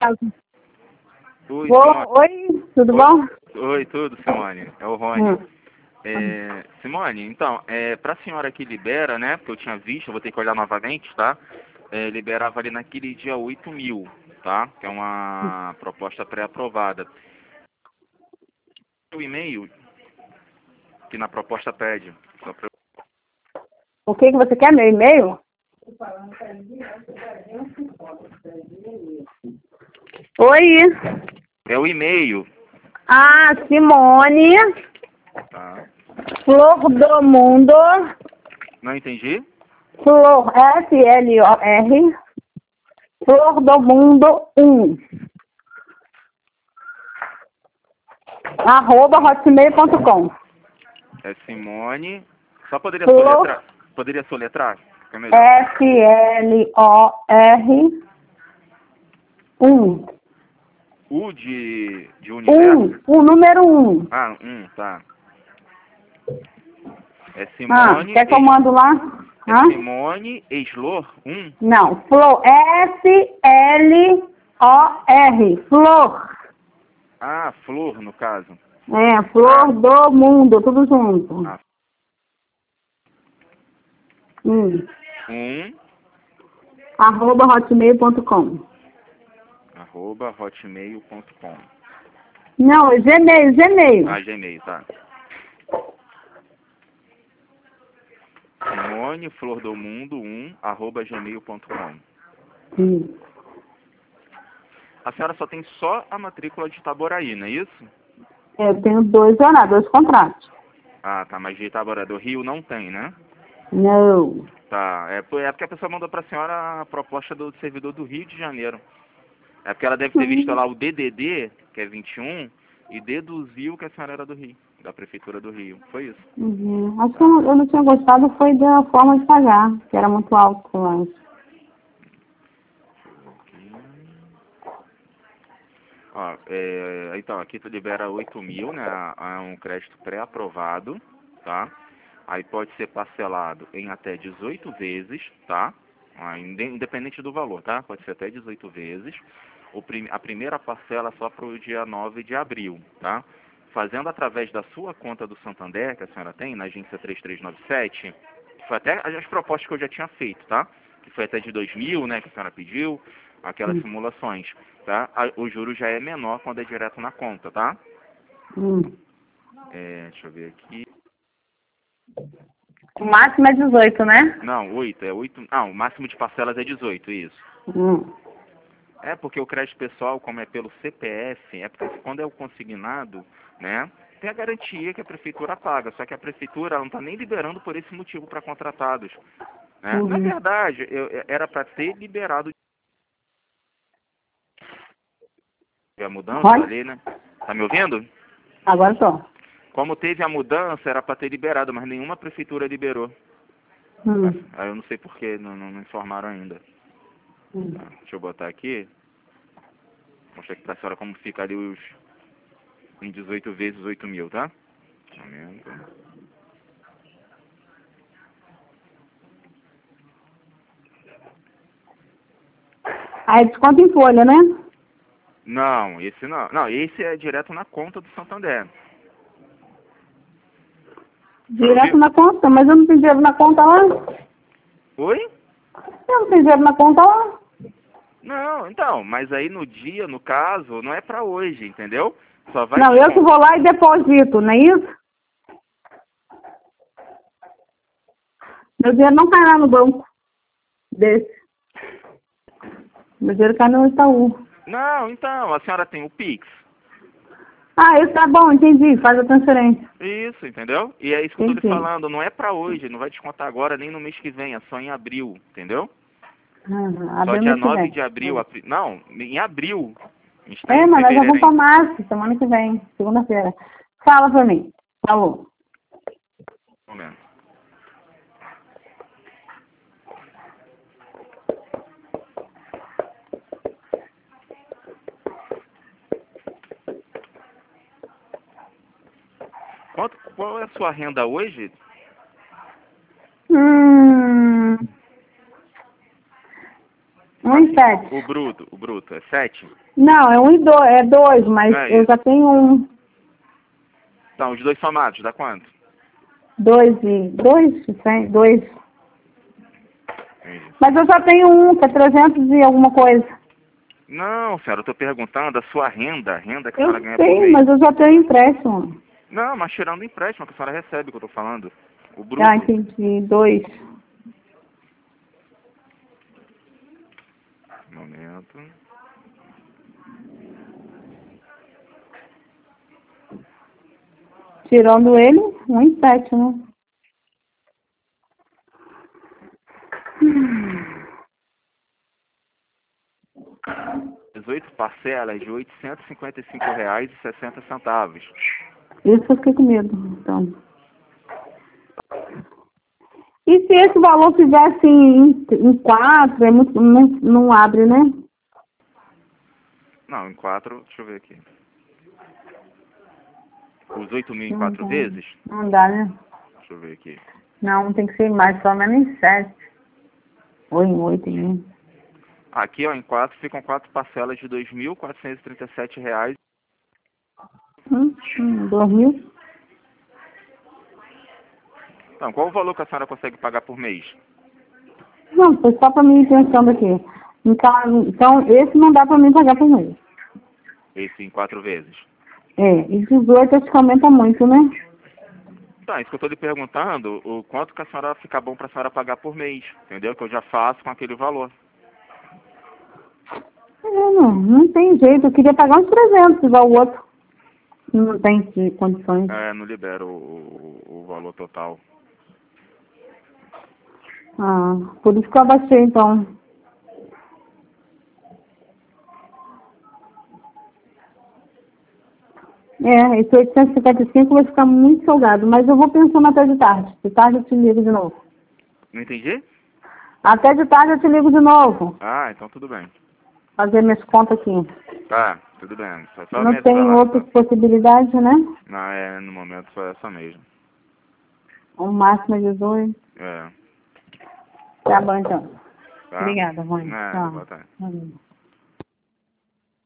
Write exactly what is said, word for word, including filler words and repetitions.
Oi, Ô, oi, tudo Oi. bom? Oi, tudo, Simone. É o Rony. Hum. É, Simone, então, é, pra senhora que libera, né, porque eu tinha visto, eu vou ter que olhar novamente, tá? É, liberava ali naquele dia oito mil, tá? Que é uma proposta pré-aprovada. O e-mail que na proposta pede. Só pra... O que, que você quer? Meu e-mail? Oi. É o e-mail, Ah, Simone, tá? Flor do Mundo, Não entendi? Flor, F L O R, Flor do Mundo um, arroba hotmail ponto com. É Simone. Só poderia Flor, soletrar? Poderia soletrar? Fica melhor. F L O R, um. U de, de universo? Um, o número um. Ah, um, tá. É Ah, Simone. quer que eu Ex... mando lá? É Hã? Simone Eslor um? Não, Flor, F L O R, Flor. Ah, Flor, no caso. É, Flor Ah, do Mundo, tudo junto. ah, Hum. um, Arroba hotmail ponto com. arroba hotmail ponto com. Não, é Gmail, Gmail. Ah, Gmail, tá. Simone Flor do Mundo um, arroba gmail ponto com. Hum. A senhora só tem só a matrícula de Itaboraí, não é isso? Eu tenho dois horários, dois contratos. Ah, tá, mas de Itaboraí do Rio não tem, né? Não. Tá, é, por- é porque a pessoa mandou pra senhora a proposta do servidor do Rio de Janeiro. É porque ela deve ter visto Hum. lá o D D D, que é vinte e um, e deduziu que a senhora era do Rio, da Prefeitura do Rio. Foi isso. Uhum. Acho que eu não, eu não tinha gostado foi da forma de pagar, que era muito alto, eu acho. Ó, é, então, aqui tu libera oito mil, né? É um crédito pré-aprovado, tá? Aí pode ser parcelado em até dezoito vezes, tá? Ah, inde- independente do valor, tá? Pode ser até dezoito vezes. O prim- a primeira parcela é só para o dia nove de abril, tá? Fazendo através da sua conta do Santander, que a senhora tem, na agência três três nove sete, que foi até as propostas que eu já tinha feito, tá? Que foi até de dois mil, né, que a senhora pediu, aquelas Hum. simulações, tá? A- O juro já é menor quando é direto na conta, tá? Hum. É, deixa eu ver aqui. O máximo é dezoito, né? Não, oito, é oito. Ah, o máximo de parcelas é dezoito, isso. Hum. É porque o crédito pessoal, como é pelo C P F, é porque quando é o consignado, né, tem a garantia que a prefeitura paga, só que a prefeitura ela não está nem liberando por esse motivo para contratados, né? Na Uhum. verdade, eu, era para ter liberado a mudança Olha, ali, né? Tá me ouvindo? agora tô. Como teve a mudança, era para ter liberado, mas nenhuma prefeitura liberou. Hum. Aí eu não sei porquê, não, não, não informaram ainda. Hum. Tá, deixa eu botar aqui, mostrar aqui pra senhora como fica ali os em dezoito vezes oito mil, tá? Um momento. Aí desconto em folha, né? Não, esse não. Não, esse é direto na conta do Santander. Você Direto ouviu? na conta, mas eu não tenho dinheiro na conta lá. Oi? Eu não tenho dinheiro na conta lá. Não, então, mas aí no dia, no caso, não é pra hoje, entendeu? Só vai Não, eu que desconto. vou lá e deposito, não é isso? Meu dinheiro não cai lá no banco desse. Meu dinheiro cai no Itaú. Não, então, a senhora tem o Pix. Ah, isso tá bom, entendi. Faz a transferência. Isso, entendeu? E é isso que eu tô lhe Entendi. falando, não é pra hoje, não vai descontar agora nem no mês que vem, é só em abril, entendeu? Ah, Só abre dia mês que nove vem. de abril, apri- não, em abril. A gente tá É, em mas nós já fevereiro vamos pra ainda. março, semana que vem, segunda-feira. Fala pra mim. Falou. Um momento. Quanto, qual é a sua renda hoje? Hum. Um Assim, sete. O bruto, o bruto é sete? Não, é um e dois, é dois, mas É eu isso. já tenho um. Então, os dois somados, dá quanto? Dois e... Dois? Cem, dois. Isso. Mas eu já tenho um, que é trezentos e alguma coisa. Não, senhora, eu tô perguntando a sua renda, a renda que a Eu senhora ganha por sei, mês. mas eu já tenho empréstimo. Não, mas tirando o empréstimo que a senhora recebe, que eu tô falando. O bruto. Ah, entendi. Dois. Um momento. Tirando ele, um e sete, né? dezoito parcelas de oitocentos e cinquenta e cinco reais e sessenta centavos. Isso eu fiquei com medo, então. E se esse valor fizesse em, em quatro, é muito, não, não abre, né? Não, em quatro, deixa eu ver aqui. Os oito mil em Não quatro dá, vezes? não dá, né? Deixa eu ver aqui. Não, tem que ser mais, pelo menos em sete. Ou em oito, né? Aqui, ó, em quatro ficam quatro parcelas de dois mil quatrocentos e trinta e sete reais. Hum, hum, dois mil? Então, qual o valor que a senhora consegue pagar por mês? Não, foi só pra mim ir pensando aqui. Então, então, esse não dá pra mim pagar por mês. Esse em quatro vezes. É, e dezoito acho que aumenta muito, né? Então, é isso que eu estou lhe perguntando, o quanto que a senhora fica bom para a senhora pagar por mês, entendeu? Que eu já faço com aquele valor. É, não, não tem jeito, eu queria pagar uns trezentos igual o outro. Não tem de condições. É, não libero o, o, o valor total. Ah, por isso que eu abaixei, então. É, esse oitocentos e cinquenta e cinco vai ficar muito salgado, mas eu vou pensando até de tarde. De tarde eu te ligo de novo. Não entendi? Até de tarde eu te ligo de novo. Ah, então tudo bem. Fazer minhas contas aqui. Tá, tudo bem. Só, só me Não avisa tem lá. outras Só. possibilidades, né? Não, é, no momento só essa mesmo. O máximo é dezoito. É. Tá bom, então. Tá? Obrigada, mãe. Nada, Tchau. boa tarde. Valeu.